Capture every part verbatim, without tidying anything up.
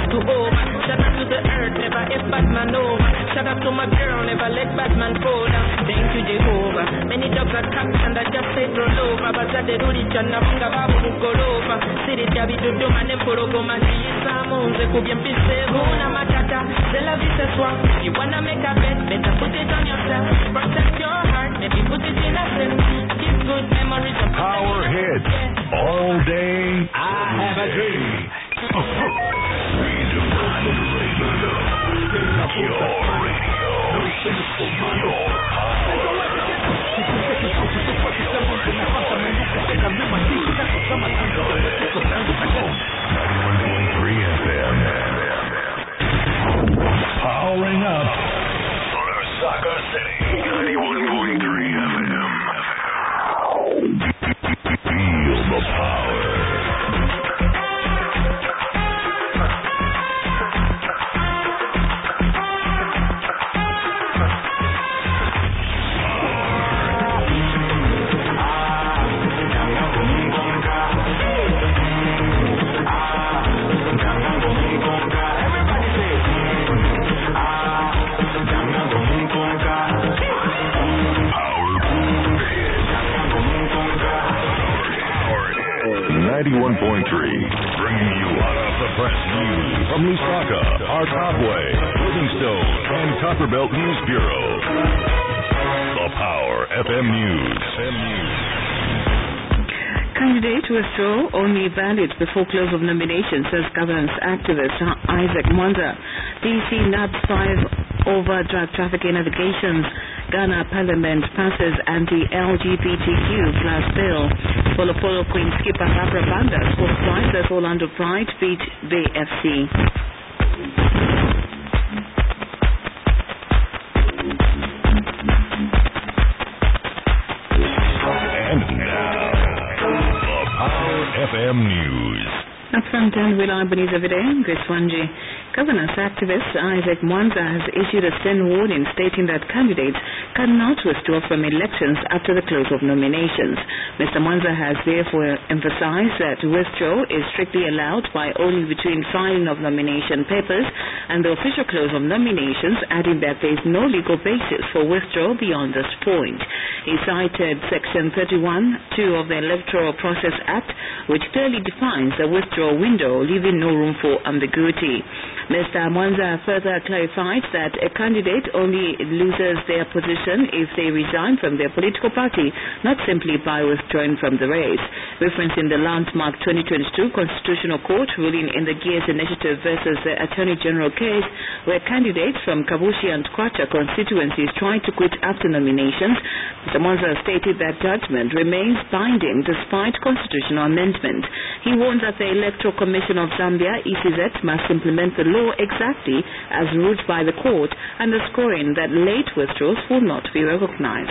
to over. Shout out to the earth, never if Batman over. Shout out to my girl, never let Batman fall down. Thank you, Jehovah. Many dogs are cops and I just say roll over. But I did it and I hung about to go over. City Gabi to do my name for Ogoma. Samonze kubien pise una matata. De la vie ce soir. You wanna make a bet, better put it on yourself. Protect your heart, maybe put it in a sense. Give good memories of power hits all day. I have a dream. ninety-one point three F M. Powering up Saga City. ninety-one point three F M. Feel the power. ninety-one point three, bringing you hot off the press news from Lusaka, our Topway, Livingstone, and Copperbelt News Bureau. The Power F M News. F M News. Candidate withdrawal only valid before close of nominations, says governance activist Isaac Mwanza. D C nabs five over drug trafficking allegations. Ghana Parliament passes anti-L G B T Q plus bill. Polo Polo Queen skipper Barbara Banda scores twice as Orlando Pride beat Bay F C. And now, the Power F M News. Up front and will Albany's every day, Grace Wanji. Governance activist Isaac Mwanza has issued a stern warning stating that candidates cannot withdraw from elections after the close of nominations. Mister Mwanza has therefore emphasized that withdrawal is strictly allowed by only between filing of nomination papers and the official close of nominations, adding that there is no legal basis for withdrawal beyond this point. He cited Section thirty-one two of the Electoral Process Act, which clearly defines the withdrawal window, leaving no room for ambiguity. Mister Mwanza further clarified that a candidate only loses their position if they resign from their political party, not simply by withdrawing from the race. Referencing the landmark twenty twenty-two Constitutional Court ruling in the Gears Initiative versus the Attorney General case, where candidates from Kabushi and Kwacha constituencies tried to quit after nominations, Mister Mwanza stated that judgment remains binding despite constitutional amendment. He warned that the Electoral Commission of Zambia, E C Z, must implement the law exactly as ruled by the court, underscoring that late withdrawals will not be recognized.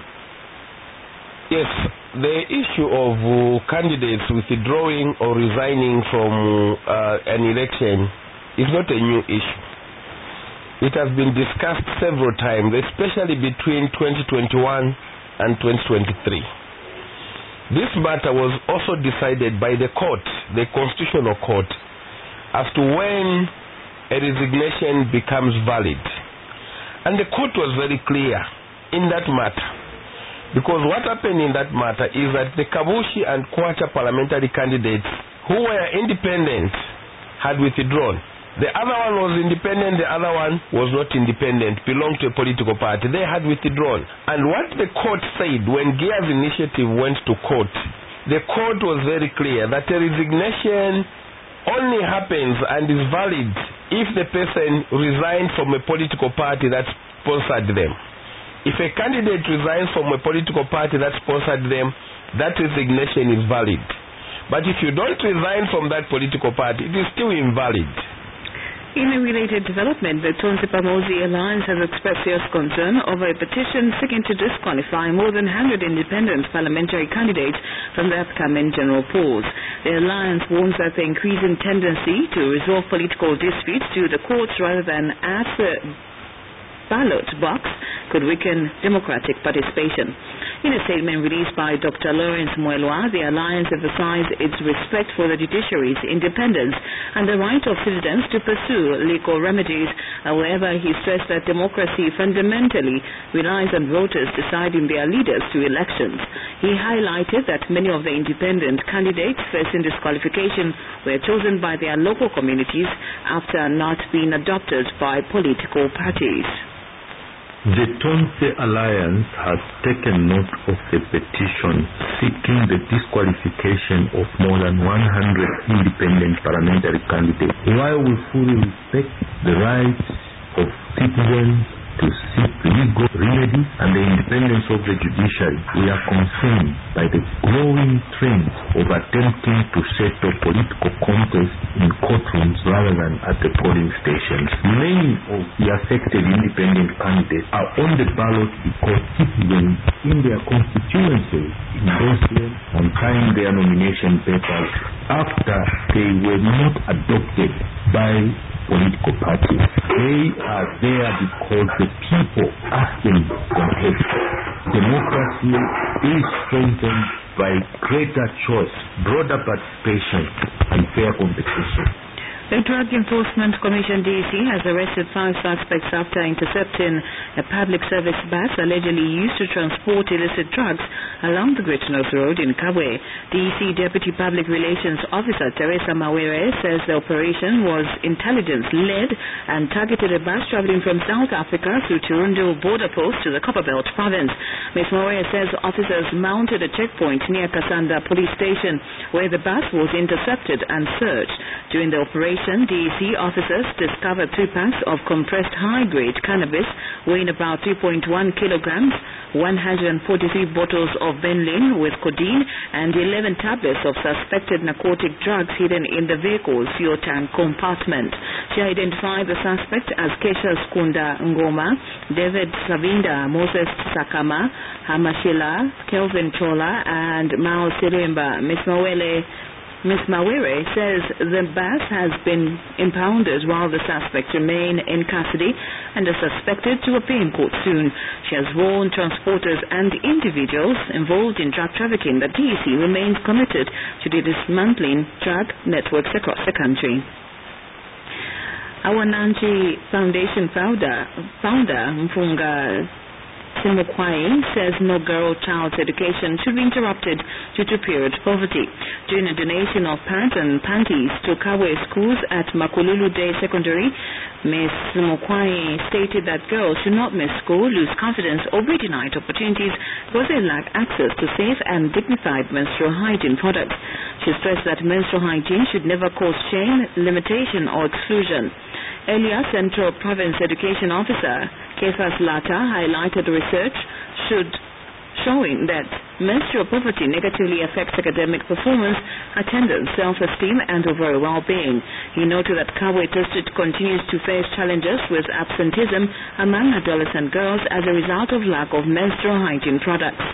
Yes, the issue of uh, candidates withdrawing or resigning from uh, an election is not a new issue. It has been discussed several times, especially between twenty twenty-one and twenty twenty-three. This matter was also decided by the court, the Constitutional Court, as to when a resignation becomes valid. And the court was very clear in that matter. Because what happened in that matter is that the Kabushi and Kwacha parliamentary candidates who were independent had withdrawn. The other one was independent, the other one was not independent, belonged to a political party. They had withdrawn. And what the court said when Gears Initiative went to court, the court was very clear that a resignation only happens and is valid if the person resigned from a political party that sponsored them. If a candidate resigns from a political party that sponsored them, that resignation is valid. But if you don't resign from that political party, it is still invalid. In a related development, the Tonzi Pamosi Alliance has expressed serious concern over a petition seeking to disqualify more than one hundred independent parliamentary candidates from the upcoming general polls. The alliance warns that the increasing tendency to resolve political disputes through the courts rather than at the ballot box could weaken democratic participation. In a statement released by Doctor Lawrence Mwelwa, the alliance emphasized its respect for the judiciary's independence and the right of citizens to pursue legal remedies. However, he stressed that democracy fundamentally relies on voters deciding their leaders to elections. He highlighted that many of the independent candidates facing disqualification were chosen by their local communities after not being adopted by political parties. The Tonse Alliance has taken note of the petition seeking the disqualification of more than one hundred independent parliamentary candidates. While we fully respect the rights of citizens to seek legal remedies and the independence of the judiciary, we are concerned by the growing trend of attempting to settle political contests in courtrooms rather than at the polling stations. Many of the affected independent candidates are on the ballot because citizens in their constituencies endorsed them and signed their nomination papers after they were not adopted by political parties. They are there because the people asked them for help. Democracy is strengthened by greater choice, broader participation, and fair competition. The Drug Enforcement Commission D E C has arrested five suspects after intercepting a public service bus allegedly used to transport illicit drugs along the Great North Road in Kabwe. D E C Deputy Public Relations Officer Teresa Mawere says the operation was intelligence-led and targeted a bus traveling from South Africa through Chirundu border post to the Copperbelt province. Miz Mawere says officers mounted a checkpoint near Kasanda police station where the bus was intercepted and searched. During the operation, D E C officers discovered three packs of compressed high-grade cannabis weighing about three point one kilograms, one hundred forty-three bottles of Benylin with codeine, and eleven tablets of suspected narcotic drugs hidden in the vehicle's fuel tank compartment. She identified the suspect as Kesha Skunda Ngoma, David Savinda, Moses Sakama, Hamashila, Kelvin Chola, and Mao Sirimba. Miz Mawele Miz Mawere says the bus has been impounded while the suspects remain in custody and are suspected to appear in court soon. She has warned transporters and individuals involved in drug trafficking that D E C remains committed to dismantling drug networks across the country. Our Nanji Foundation founder, founder Mfunga Simukwai says no girl child's education should be interrupted due to period poverty. During a donation of pads and panties to Kabwe schools at Makululu Day Secondary, Miz Simukwai stated that girls should not miss school, lose confidence, or be denied opportunities because they lack access to safe and dignified menstrual hygiene products. She stressed that menstrual hygiene should never cause shame, limitation, or exclusion. Earlier, Central Province Education Officer Kefas Lata highlighted research should showing that menstrual poverty negatively affects academic performance, attendance, self-esteem, and overall well-being. He noted that Kabwe District continues to face challenges with absenteeism among adolescent girls as a result of lack of menstrual hygiene products.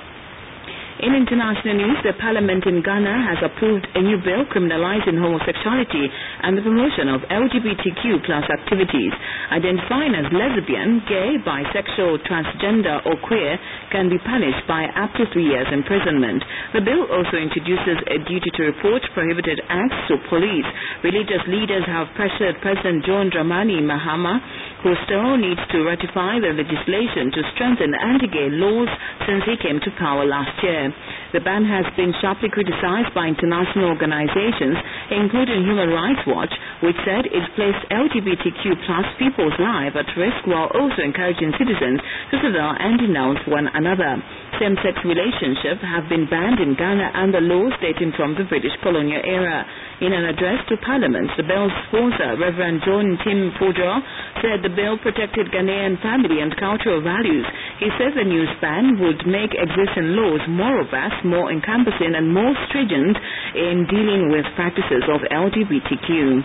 In international news, the parliament in Ghana has approved a new bill criminalizing homosexuality and the promotion of L G B T Q plus activities. Identifying as lesbian, gay, bisexual, transgender, or queer can be punished by up to three years imprisonment. The bill also introduces a duty to report prohibited acts to police. Religious leaders have pressured President John Dramani Mahama, who still needs to ratify the legislation to strengthen anti-gay laws since he came to power last year. The ban has been sharply criticized by international organizations, including Human Rights Watch, which said it placed L G B T Q plus people's lives at risk while also encouraging citizens to surveil and denounce one another. Same-sex relationships have been banned in Ghana under laws dating from the British colonial era. In an address to Parliament, the bill's sponsor, Reverend John Tim Pujo, said the bill protected Ghanaian family and cultural values. He said the new ban would make existing laws more robust, more encompassing, and more stringent in dealing with practices of L G B T Q.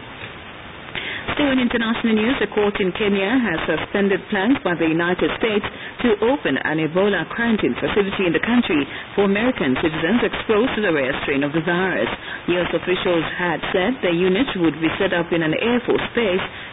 Still in international news, a court in Kenya has suspended plans by the United States to open an Ebola quarantine facility in the country for American citizens exposed to the rare strain of the virus. U S officials had said the unit would be set up in an Air Force base